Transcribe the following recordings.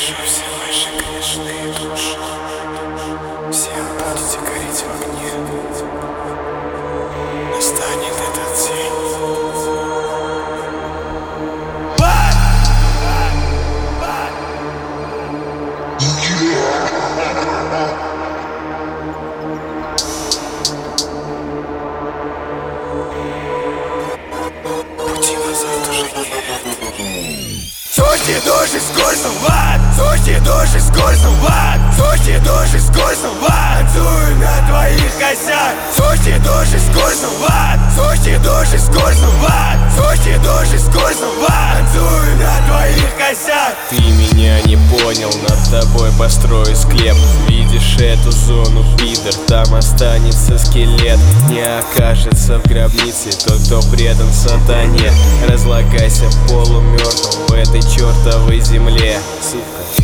вижу все ваши грешные души. Все будете гореть в огне. Настанет этот день. Пути назад уже нет. Сочи души скользнул в ад, сочи души скользнул в ад, сочи души скользнул в ад, танцую на твоих косях. Сочи души скользнул в ад, сочи души скользнул в ад, сочи души скользнул в ад, танцую на твоих косях. Ты меня не понял, над тобой построю склеп. Видишь эту зону, пидор, там останется скелет. Не окажется в гробнице тот, кто предан сатане. Разлагайся полумертвым в этой чертовой земле, сука.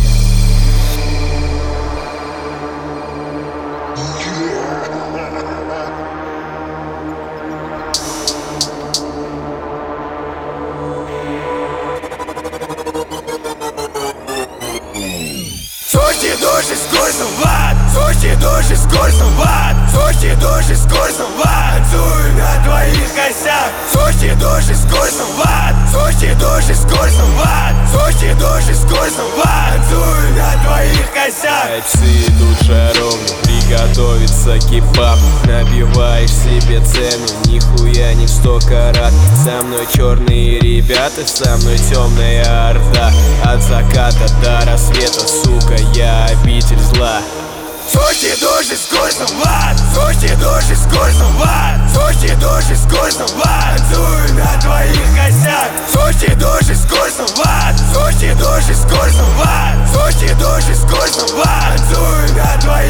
Сочи души скользнул в ад, сочи души скользнул в ад, сочи души скользнул в ад, танцую на твоих косях. Сочи души скользнул в ад, сочи души скользнул в ад, сочи души скользнул в ад, танцую на твоих косях. Псы идут жаровню, приготовится кебаб. Набиваешь себе цену, нихуя не в 100 карат. Со мной черные ребята, со мной темная орда. От заката до рассвета, сука, я обитель зла. Сочи души скользнул в ад, сочи души скользнул в ад, сочи души скользнул в ад, танцую на твоих косях. Сочи души скользнул в ад, сочи души скользнул в ад, сочи души скользнул в ад, танцую на твоих